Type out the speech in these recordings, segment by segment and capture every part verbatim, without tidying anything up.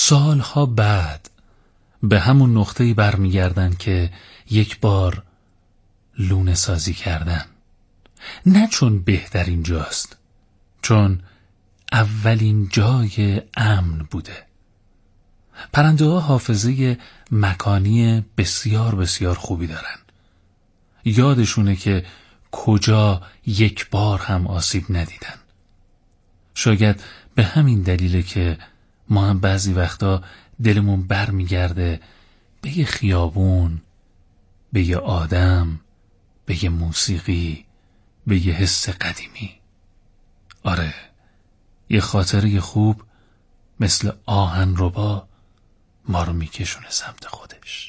سالها بعد به همون نقطه‌ای برمیگردن که یک بار لونه سازی کردن. نه چون بهترین جاست، چون اولین جای امن بوده. پرنده ها حافظه مکانی بسیار بسیار خوبی دارن. یادشونه که کجا یک بار هم آسیب ندیدن. شاید به همین دلیله که ما هم بعضی وقتا دلمون بر میگرده به یه خیابون، به یه آدم، به یه موسیقی، به یه حس قدیمی. آره، یه خاطره خوب مثل آهن ربا ما رو میکشونه سمت خودش.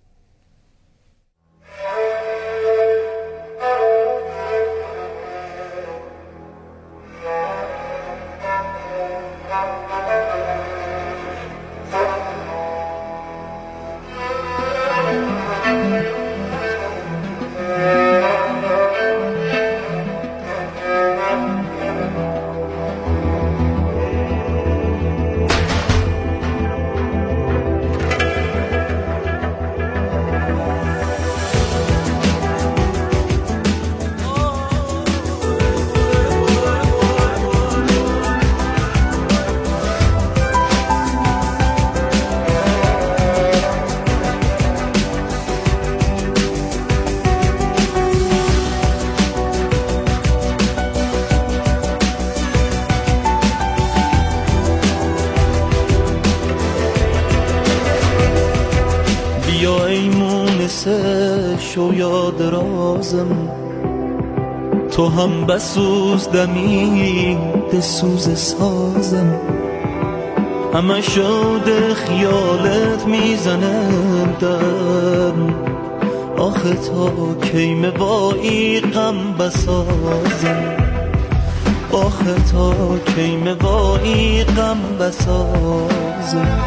شو یاد رازم، تو هم بسوز دمی بسوز سازم، همه شده خیالت میزنم دم، آخه تا کی موایی غم بسازم، آخه تا کی موایی غم بسازم.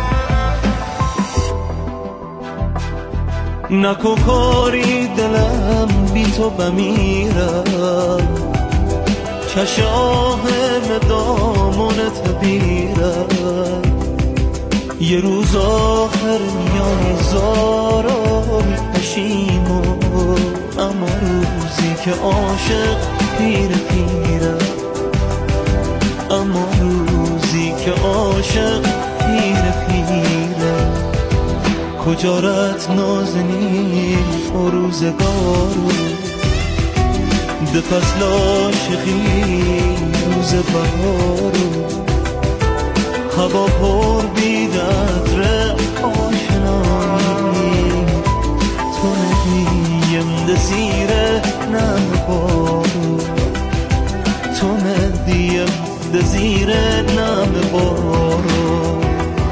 نکو کاری دلم بی تو بمیرم، چش آهم دامونت بیرم، یه روز آخر میای زارم پشیمو، اما روزی که عاشق پیر پیرم، اما روزی که عاشق پیر پیرم. کجا رت نازنین و روزگارو، ده فصل عاشقی روز بهارو، هوا پر بید عطر آشنایی، تو ندیم ده زیر نم بارو، تو ندیم ده زیر نم بارو.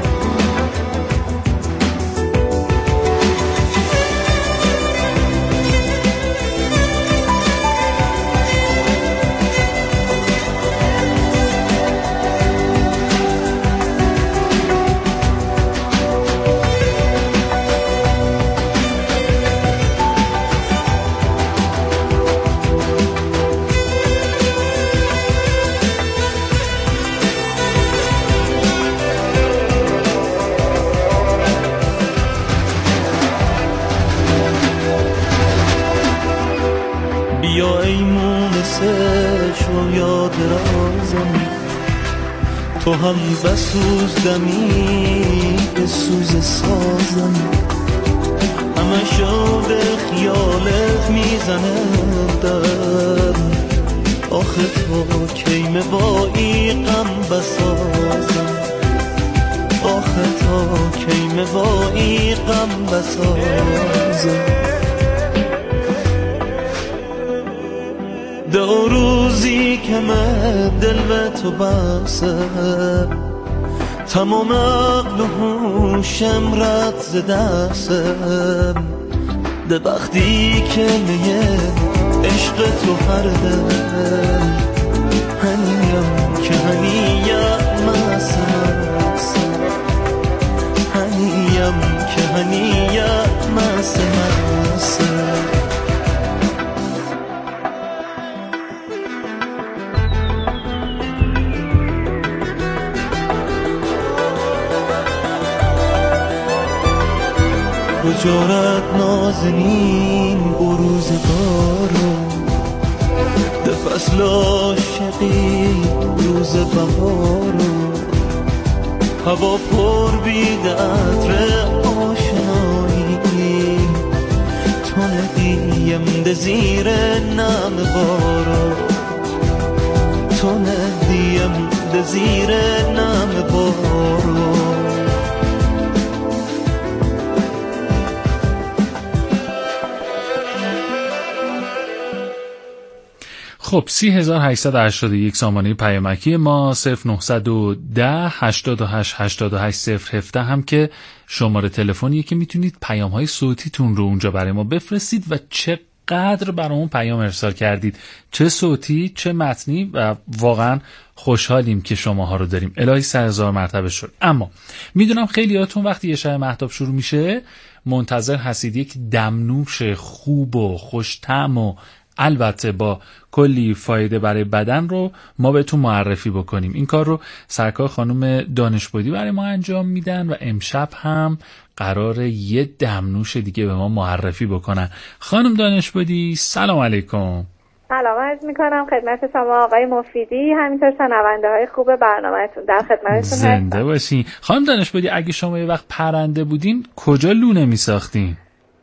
بیا ای مونسه شو یاد رازم، تو هم بسوز دمی بسوز سازم، همه شده خیالت میزنم دم، آخه تو کی موایی غم بسازم، آخه تا کی موایی غم بسازم. دو روزی که من دل به تو بسه، تمام عقل و هوشم رد ز دستم، ده وقتی که میه عشق تو هر دل، هنیم که هنیم مس مس، هنیم که هنیم مس مس. بجارت نازنین بروز بارو ده فصل عاشقی روز بهارو هوا پر بید عطر آشنایی تو ندیم ده زیر نم بارو تو ندیم ده زیر نم بارو خب سی هزار و هشتصد و هشتاد و یک سامانه پیامکی ما صفر نهصد و ده هشتاد و هشت هشتاد و هشت صفر هفده هم که شماره تلفنیه که میتونید پیام‌های صوتیتون رو اونجا برای ما بفرستید و چقدر برامون پیام ارسال کردید، چه صوتی چه متنی، و واقعا خوشحالیم که شماها رو داریم. الهی سه هزار مرتبه شد. اما میدونم خیلیاتون وقتی یه شب مهتاب شروع میشه منتظر هستید یک دمنوش خوب و خوش‌طعم و البته با کلی فایده برای بدن رو ما بهتون معرفی بکنیم. این کار رو سرکار خانم دانشبودی برای ما انجام میدن و امشب هم قراره یه دمنوش دیگه به ما معرفی بکنن. خانم دانشبودی سلام علیکم. سلام عرض میکنم خدمت شما آقای مفیدی، همینطور شنونده های خوب برنامه‌تون، در خدمتتون هستم. زنده باشین. خانم دانشبودی اگه شما یه وقت پرنده بودین کجا لونه میساختین؟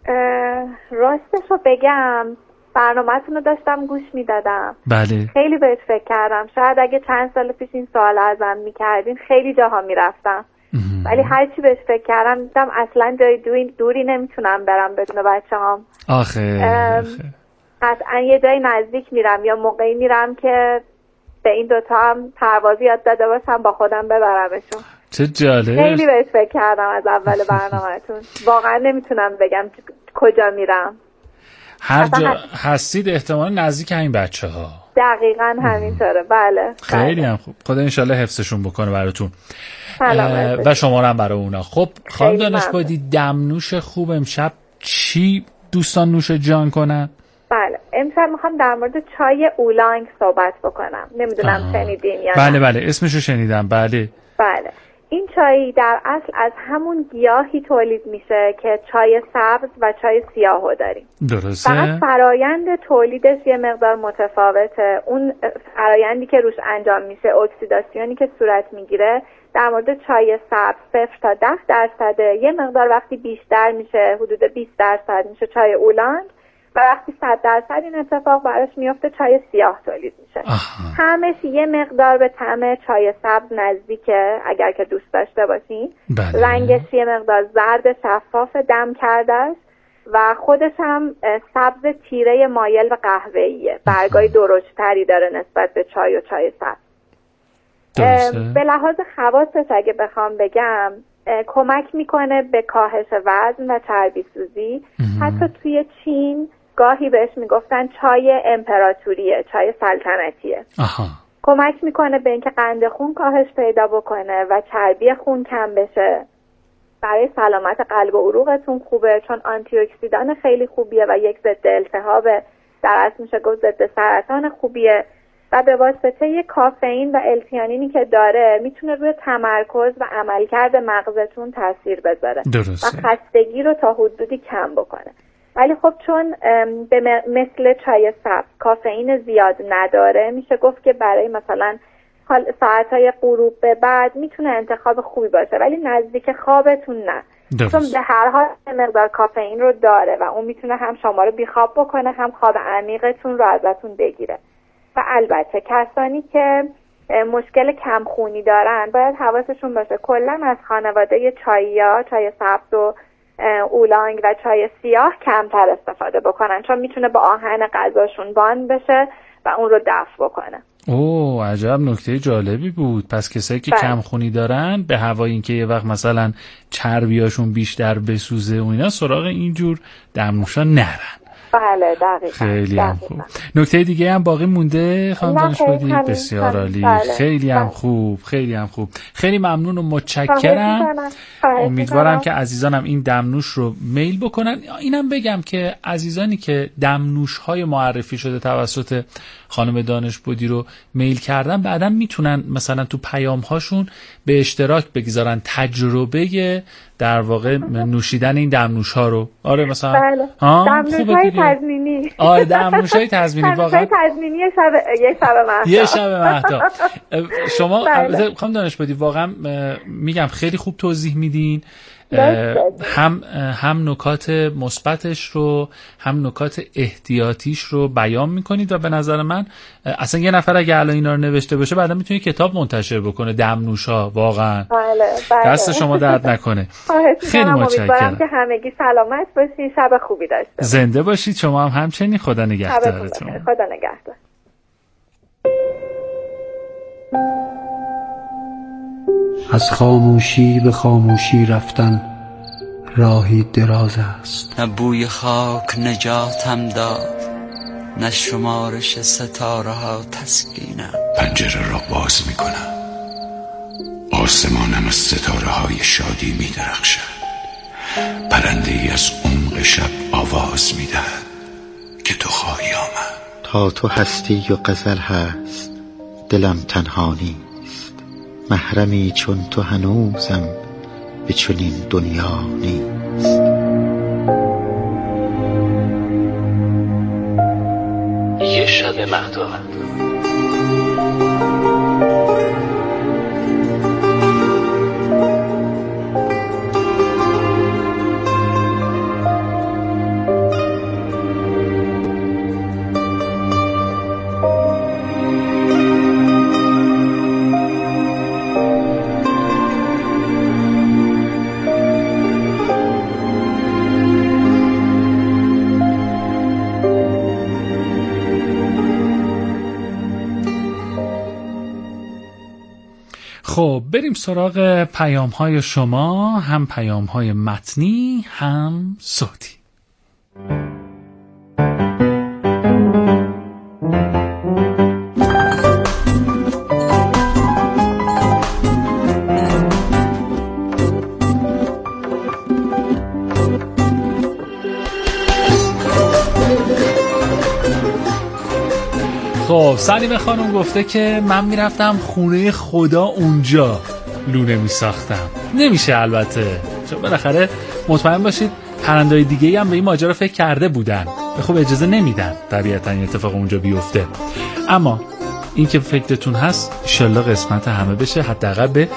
راستش رو بگم برنامه‌تون رو داشتم گوش میدادم. بله. خیلی بهش فکر کردم. شاید اگه چند سال پیش این سوال ازم میکردین خیلی جاها میرفتم. ولی هر چی بهش فکر کردم دیدم اصلا جای دوری, دوری نمیتونم برم بدون بچه‌هام. آخه قطعا یه جای نزدیک میرم یا موقعی میرم که به این دوتا هم پروازی یاد داده باشم با خودم ببرمشون. چه جالب. خیلی بهش فکر کردم از اول برنامه‌تون. واقعا نمیتونم بگم کجا میرم. هر جا هستید احتمال نزدیک این بچه ها. دقیقاً همینطوره. بله. خیلی هم خوب. خدا انشالله حفظشون بکنه براتون و شما هم برای اونا. خب خانم دانشبودی دمنوش خوب امشب چی دوستان نوش جان کنن؟ بله امشب میخوام در مورد چای اولانگ صحبت بکنم. نمیدونم شنیدین یا بله بله اسمشو شنیدم. بله بله این چای در اصل از همون گیاهی تولید میشه که چای سبز و چای سیاهو داریم. درسته. فقط فرایند تولیدش یه مقدار متفاوته. اون فرایندی که روش انجام میشه، اکسیداسیونی که صورت میگیره، در مورد چای سبز صفر تا ده درصده، یه مقدار وقتی بیشتر میشه حدود بیست درصد میشه چای اولانگ و وقتی صد درصد این اتفاق براش میفته چای سیاه تولید میشه. همش یه مقدار به طعم چای سبز نزدیکه اگر که دوست داشته باشین. بله. رنگش یه مقدار زرد شفاف دم کردهش و خودش هم سبز تیره مایل و قهوه‌ایه. برگای درشتری داره نسبت به چای و چای سبز. به لحاظ خواصش اگه بخوام بگم کمک میکنه به کاهش وزن و چربی سوزی. حتی توی چین گاهی بهش میگفتن چای امپراتوریه، چای سلطنتیه. آها. کمک میکنه به اینکه قند خون کاهش پیدا بکنه و چربی خون کم بشه. برای سلامت قلب و عروقتون خوبه چون آنتی اکسیدان خیلی خوبیه و یک ضد التهابه، در اصل میشه گفت ضد سرطان خوبیه و به واسطه کافئین و التیانینی که داره میتونه روی تمرکز و عملکرد مغزتون تاثیر بذاره. درسته. و خستگی رو تا حدودی کم بکنه. ولی خب چون به مثل چای سبز کافئین زیاد نداره میشه گفت که برای مثلا ساعتهای غروب به بعد میتونه انتخاب خوبی باشه، ولی نزدیک خوابتون نه. درست. چون به هر حال مقدار کافئین رو داره و اون میتونه هم شما رو بیخواب بکنه هم خواب عمیقتون رو ازتون بگیره. و البته کسانی که مشکل کمخونی دارن باید حواسشون باشه کلا از خانواده چاییا، چای سبز و اولانگ و چای سیاه کمتر استفاده بکنن چون میتونه با آهن غذاشون باند بشه و اون رو دفع بکنه. اوه عجب نکته جالبی بود. پس کسایی که کمخونی دارن به هوای اینکه یه وقت مثلا چربیاشون بیشتر بسوزه و اینا سراغ اینجور دمنوشا نرن. بله دقیقاً. خیلی هم خوب. نکته دیگه هم باقی مونده خانم دانشبودی؟ بسیار عالی. بله. خیلی هم بله. خوب خیلی هم خوب. خیلی ممنون و متشکرم. امیدوارم که عزیزانم این دمنوش رو میل بکنن. اینم بگم که عزیزانی که دمنوش های معرفی شده توسط خانم دانشبودی رو میل کردن بعداً میتونن مثلا تو پیام هاشون به اشتراک بگذارن تجربه در واقع نوشیدن این دمنوش ها رو. آره مثلا بله. دمنوش های تضمینی. آره دمنوش های تضمینی واقعا. دمنوش های تضمینی یه شب یه شب مهتاب. یه شب مهتاب. شما البته خانم دانشپدی واقعا میگم خیلی خوب توضیح میدین. هم هم نکات مثبتش رو هم نکات احتیاطیش رو بیان میکنید و به نظر من اصلا یه نفر اگه الان اینا رو نوشته باشه بعدا میتونه کتاب منتشر بکنه دمنوشا. واقعا بله بله. دست شما درد نکنه. خیلی متشکرم که همگی سلامت باشین، شب خوبی داشته باشید. زنده باشید شما هم همچنین. خدا نگهدارتون. خدا نگهدار. از خاموشی به خاموشی رفتن راهی دراز است. نه بوی خاک نجاتم داد، نه شمارش ستاره ها تسکینم. پنجره را باز می کنم، آسمانم از ستاره های شادی می درخشد. پرنده ای از عمق شب آواز می دهد که تو خواهی آمد. تا تو هستی و غزل هست دلم تنها نیست. محرمی چون تو هنوزم به چنین دنیا نیست. یه شب مهتاب. خب بریم سراغ پیام های شما، هم پیام های متنی هم صوتی. خب سلیم خانم گفته که من میرفتم خونه خدا اونجا لونه میساختم. نمیشه البته، چون بالاخره مطمئن باشید پرنده‌های دیگه‌ای هم به این ماجرا فکر کرده بودن. به خب اجازه نمیدن طبیعتاً این اتفاق اونجا بیفته. اما این که فکرتون هست انشالله قسمت همه بشه، حداقل به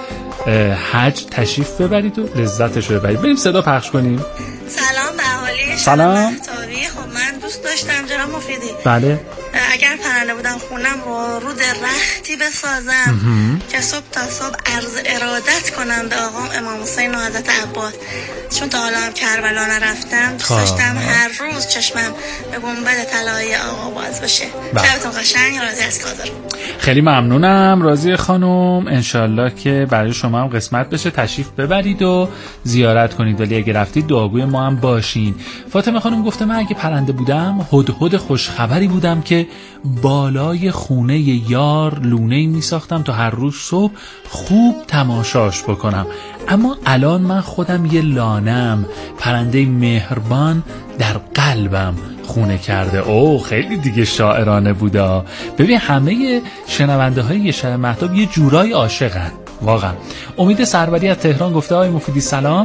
حج تشریف ببرید و لذتش رو ببرید. بریم صدا پخش کنیم. سلام به اهالی سلام مهتابی. خب من دوست داشتم جناب مفیدی بله اگر پرنده بودم خونم رو رود رختی بسازم که صبح تا صبح عرض ارادت کنم به آقام امام حسین و حضرت عباس، چون تا حالا هم کربلا نرفتم. دوست داشتم هر روز چشمم به گنبد طلایی آقا باز بشه. شبتون قشنگ. راضی از کادر. خیلی ممنونم راضی خانم. انشالله که برای شما هم قسمت بشه تشریف ببرید و زیارت کنید، ولی اگه رفتید دعاگوی ما هم باشین. فاطمه خانم گفته من اگه پرنده بودم هدهد خوشخبری بودم که بالای خونه یار لونه‌ای می ساختم تا هر روز صبح خوب تماشاش بکنم. اما الان من خودم یه لانم، پرنده مهربان در قلبم خونه کرده. او خیلی دیگه شاعرانه بودا. ببین همه شنونده های یه شب مهتاب یه جورای عاشقن واقعا. امید سروری از تهران گفته آقای مفیدی سلام.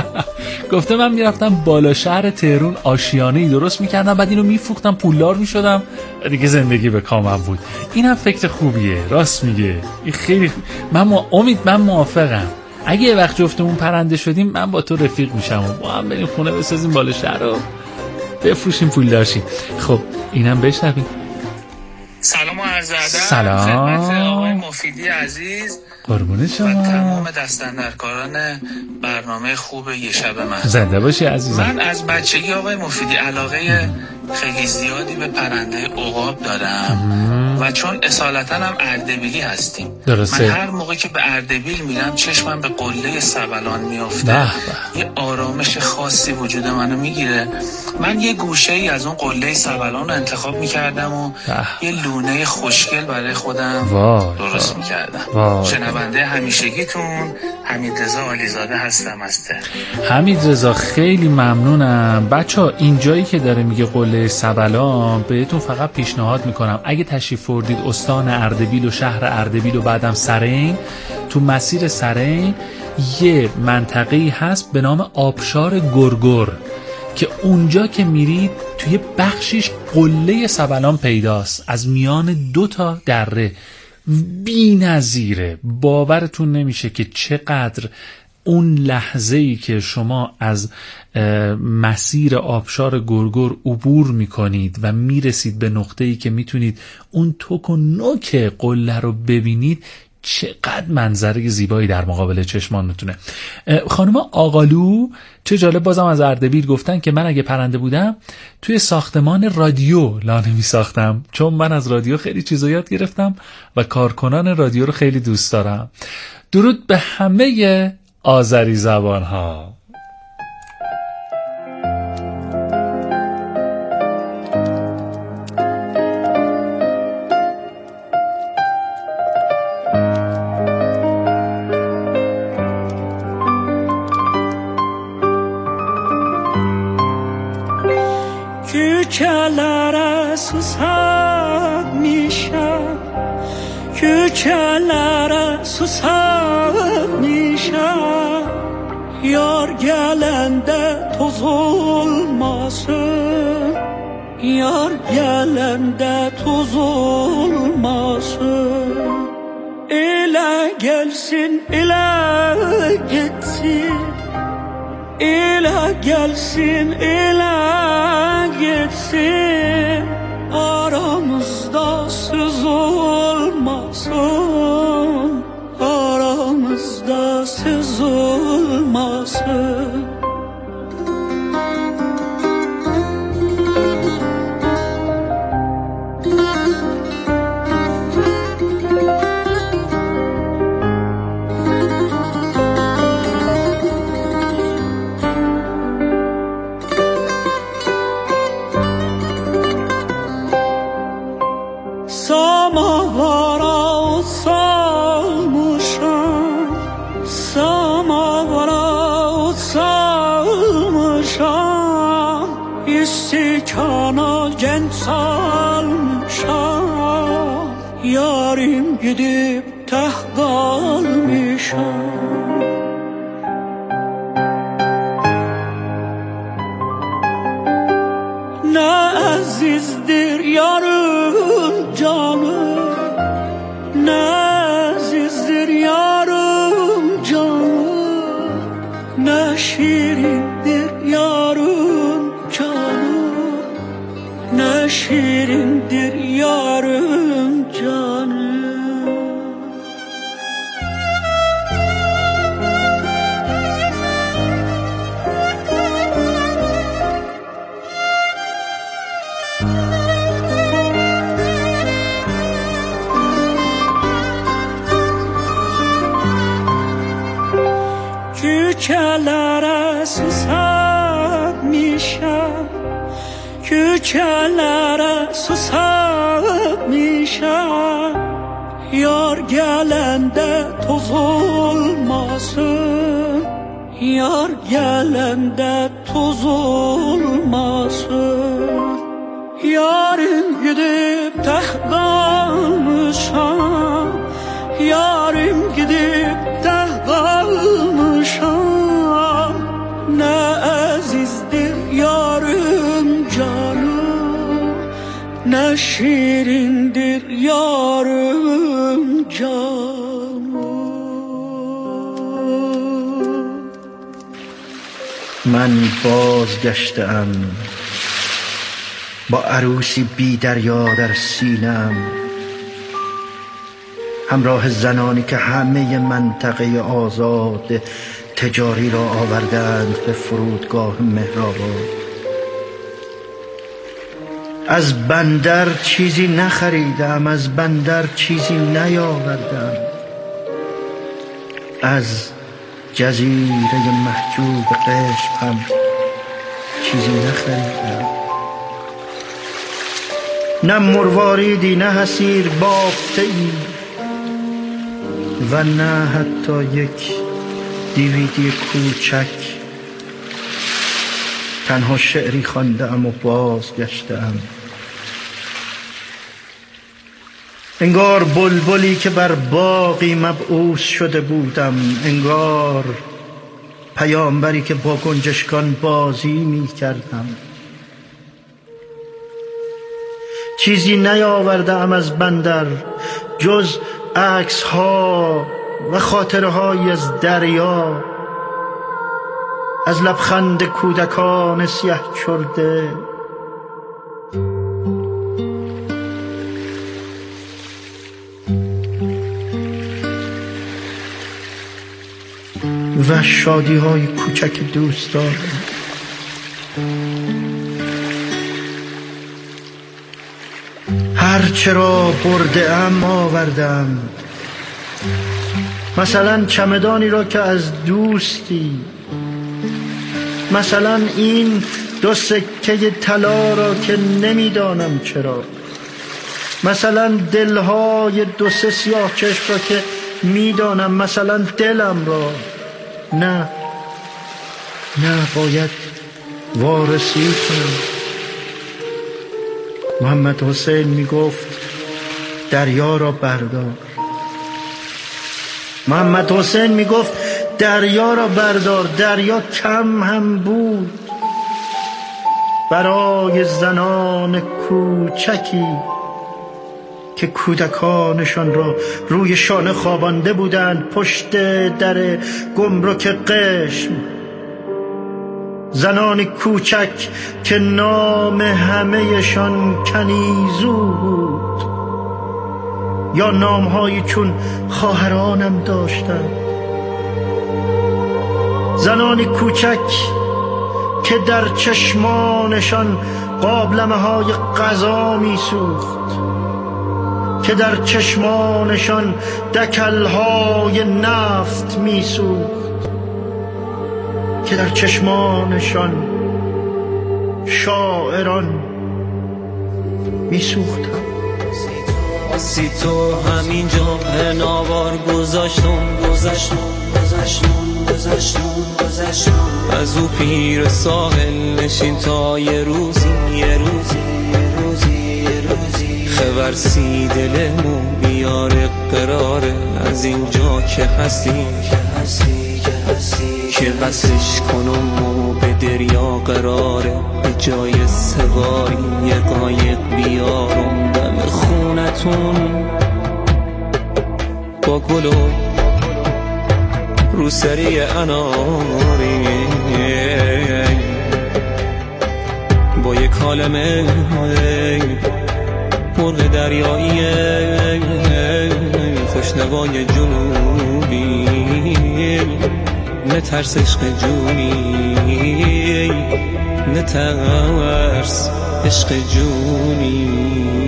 گفته من میرفتم بالا شهر تهران آشیانه‌ای درست میکردم، بعد اینو میفروختم پولدار میشدم، دیگه زندگی به کامم بود. اینم فکر خوبیه، راست میگه. این خیلی من ما... امید من موافقم. اگه یه وقت جفتمون پرنده شدیم من با تو رفیق میشم و با هم بریم خونه بسازیم بالا شهر رو بفروشیم پولدار شیم. خب اینم بشنویم. سلام و عرض ادب سلام خدمت آقای مفیدی عزیز قربون شما و تمام دستاندرکاران برنامه خوب یه شب مهتاب. زنده باشی عزیزم. من از بچگی آقای مفیدی علاقه خیلی زیادی به پرنده عقاب دارم و چون اصالتا هم اردبیلی هستیم درسته. من هر موقع که به اردبیل میرم چشمم به قله سبلان میافته، یه آرامش خاصی وجود منو میگیره من یه گوشه ای از اون قله سبلان رو انتخاب میکردم و یه لونه خوشگل برای خودم وای درست وای میکردم. شنونده همیشگیتون حمیدرضا علیزاده هستم از تهران. حمیدرضا خیلی ممنونم. بچه ها اینجایی که داره میگه قله سبلان بهتون فقط پیشنهاد میکنم اگه تشریف بردید استان اردبیل و شهر اردبیل و بعدم سرین، تو مسیر سرین یه منطقه‌ای هست به نام آبشار گرگر که اونجا که میرید توی بخشیش قله سبلان پیداست از میان دو تا دره. بی‌نظیره، باورتون نمیشه که چقدر اون لحظه‌ای که شما از مسیر آبشار گرگر عبور میکنید و میرسید به نقطه‌ای که میتونید اون توک و نوک قله رو ببینید، چقدر منظره زیبایی در مقابل چشمانتونه. خانم آقالو چه جالب، بازم از اردبیل گفتن که من اگه پرنده بودم توی ساختمان رادیو لانه می ساختم، چون من از رادیو خیلی چیزا یاد گرفتم و کارکنان رادیو رو خیلی دوست دارم. درود به همه آذری زبان ها. Küçelere susam nişan, küçelere susam nişan. Yar gelende toz olmasın, yar gelende toz olmasın. Ele gelsin, ele gitsin, ele gelsin, ele gitsin. Aramızda söz olmasın, aramızda söz olmasın. İstikana genç salmışam, yarim gidip teh kalmışam. Ne azizdir yarım canım, ne azizdir yarım canım, ne şirindir yarım canım, ne şirindir yarım canım. Küçelere susamışam, küçelere susamışam. Yar gelende toz olmasın, yar gelende toz olmasın. Yarim gidip teh kalmışam, yarim gidip teh kalmışam. Ne azizdir yarım canım, ne şirindir yarım canım. من بازگشتم با عروسی بی دریا در سینم، همراه زنانی که همه منطقه آزاد تجاری را آوردند به فرودگاه مهرآباد. از بندر چیزی نخریدم، از بندر چیزی نیاوردم، از جزیره محجوب قشم هم چیزی نخریدم، نه مرواریدی، نه حسیر بافته ای و نه حتی یک دیویدی کوچک. تنها شعری خوانده‌ام و بازگشته‌ام، انگار بلبلی که بر باغی مبعوث شده بودم، انگار پیامبری که با گنجشکان بازی می کردم. چیزی نیاوردم از بندر جز عکس ها و خاطره های از دریا، از لبخند کودکان سیاه چرده، و شادی های کوچک دوستان. هر چرا برده ام آوردم، مثلا چمدانی را که از دوستی، مثلا این دو سکه طلا را که نمیدانم چرا، مثلا دلهای دو سه سیاه چشم را که میدانم، مثلا دلم را. نه نه باید وارسی کنم. محمد حسین می گفت دریا را بردار. محمد حسین می گفت دریا را بردار. دریا کم هم بود برای زنان کوچکی که کودکانشان را روی شانه خوابانده بودند پشت در گمرک قشم. زنان کوچک که نام همهشان کنیزو بود یا نامهایی چون خواهرانم داشتند. زنان کوچک که در چشمانشان قابلمه های غذا می سوخت، که در چشمانشان دکلهای نفت می سوخت، که در چشمانشان شاعران می سوختن. سی تو همینجا پناوار گذاشتم گذاشتم گذاشتم گذاشتم گذاشتم از او پیر ساحل نشین تا یه روزی یه روزی یه روزی یه روزی خبرسی دلمو بیاره قراره از اینجا که هستی که هستی که هستی که بسش کنم و به دریا قراره به جای سواری یه قایق بیارم دم خونتون با گل و روسری اناری با یک کالمه مرغ دریایی خوشنوای جنوبی نترس عشق جونی نترس عشق جونی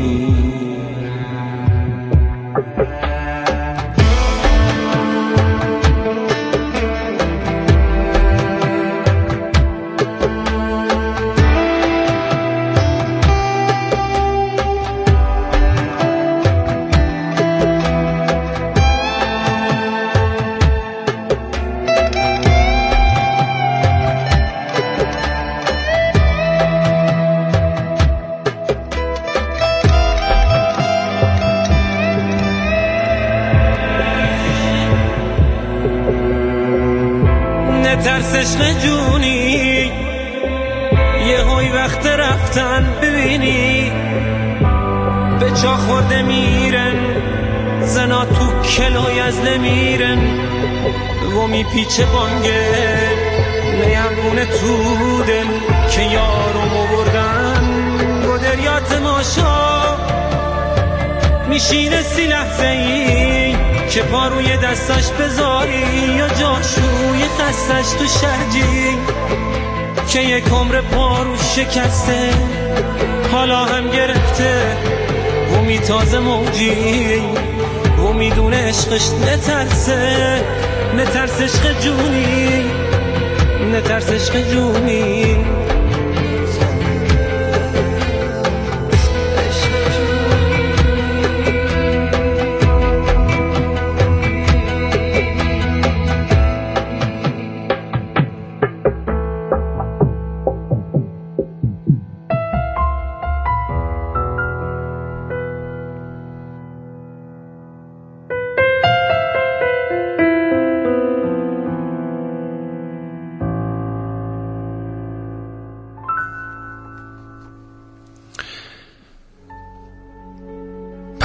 ترس عشق جونی یه های وقت رفتن ببینی به چا خورده میرن زنا تو کلای از نمیرن و میپیچه بانگه میمونه تو دل که یارو بردن با دریا تماشا میشینه سی لحظه ای که پاروی دستش بذاری یا جاشوی خستش تو شرجی که یک عمر پارو شکسته حالا هم گرفته و میتازه موجی و میدونه عشقش نترسه نترس عشق جونی نترس عشق جونی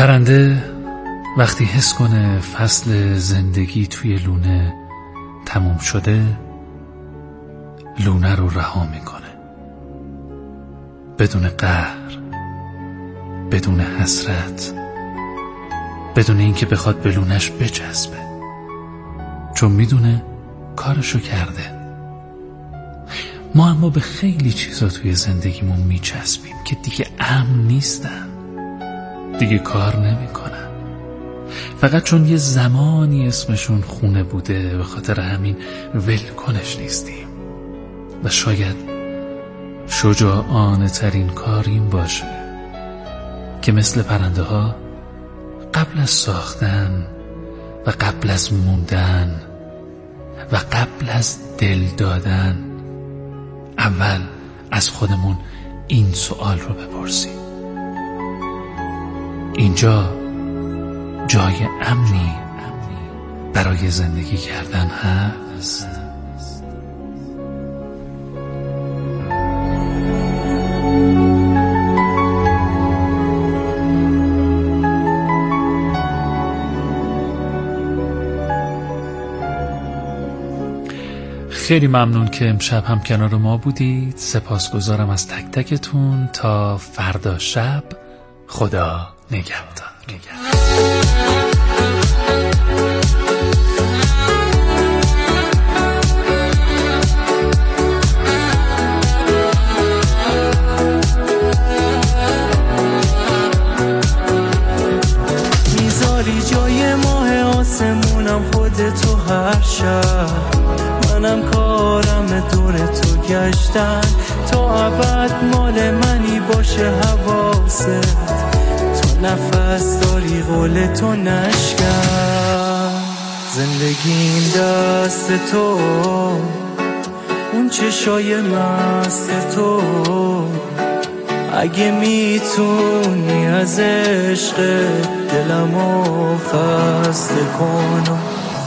پرنده وقتی حس کنه فصل زندگی توی لونه تموم شده، لونه رو رها میکنه، بدون قهر، بدون حسرت، بدون اینکه بخواد به لونش بچسبه، چون میدونه کارشو کرده. ما اما به خیلی چیزا توی زندگیمون میچسبیم که دیگه امن نیستن، دیگه کار نمیکنن، فقط چون یه زمانی اسمشون خونه بوده، به خاطر همین ولکنش نیستیم. و شاید شجاعانه ترین کار این باشه که مثل پرنده ها قبل از ساختن و قبل از موندن و قبل از دل دادن اول از خودمون این سوال رو بپرسیم: اینجا جای امنی برای زندگی کردن هست؟ خیلی ممنون که امشب هم کنار ما بودید. سپاسگزارم از تک تکتون. تا فردا شب، خدا نگهدار. میذاری جای ماه آسمونم خودتو هر شب، منم کارم دور تو گشتن، تا ابد مال منی باشه حواست، تو نفس داری قول تو نشکن، زندگیم دست تو، اون چشای مست تو، اگه میتونی از عشق دلمو خسته کنم،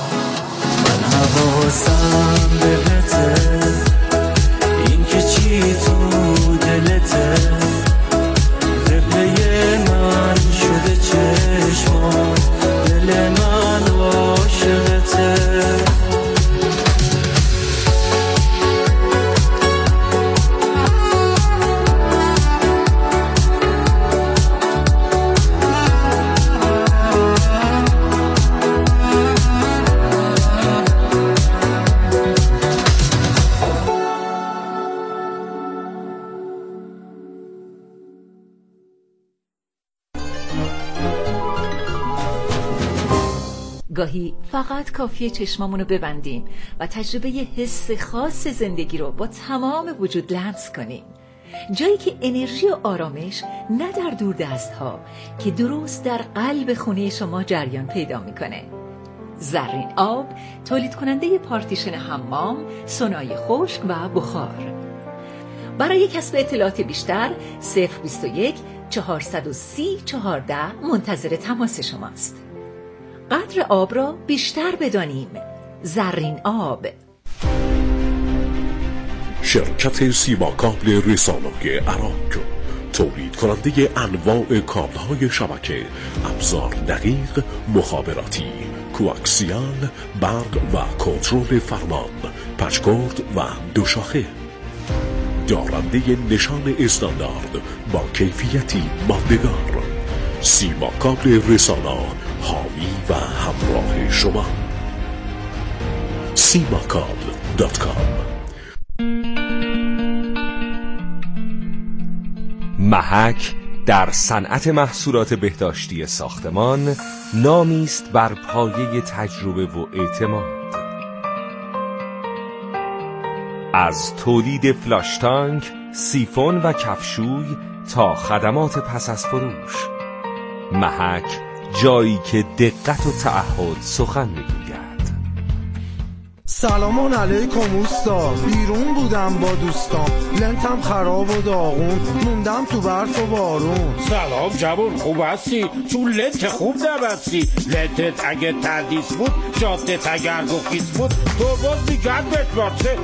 حواسم بهته، این که چی تو دلته، قبله من شده چشمان، دل من عاشقته. گاهی فقط کافیه چشمامونو ببندیم و تجربه یه حس خاص زندگی رو با تمام وجود لمس کنیم، جایی که انرژی و آرامش نه در دور دست ها که درست در قلب خونه شما جریان پیدا میکنه. زرین آب، تولید کننده پارتیشن حمام، سونای خشک و بخار. برای کسب اطلاعات بیشتر صفر بیست و یک چهارصد و سی چهارده منتظر تماس شماست. قدر آب را بیشتر بدانیم. زرین آب. شرکت سیما کابل رسانه‌ای عراق، تولید کننده انواع کابل‌های شبکه، ابزار دقیق، مخابراتی، کواکسیال، برق و کنترل فرمان، پچکورد و دوشاخه. دارنده نشان استاندارد با کیفیتی ماندگار. سیما کابل رسانه، حامی و همراه شما. سیما کابل دات کام. محک در صنعت محصولات بهداشتی ساختمان نامی است بر پایه تجربه و اعتماد. از تولید فلاش تانک، سیفون و کفشوی تا خدمات پس از فروش، محک جایی که دقت و تعهد سخن میگوید. سلام علیکم اوستا، بیرون بودم با دوستام، لنتم خراب و داغون، موندم تو برف و بارون. سلام جوون، خوب هستی؟ چون لنت خوب نبستی، لنتت اگه تردیس بود، جادت اگر گفیس بود، تو باز میگرد بهت بارسه،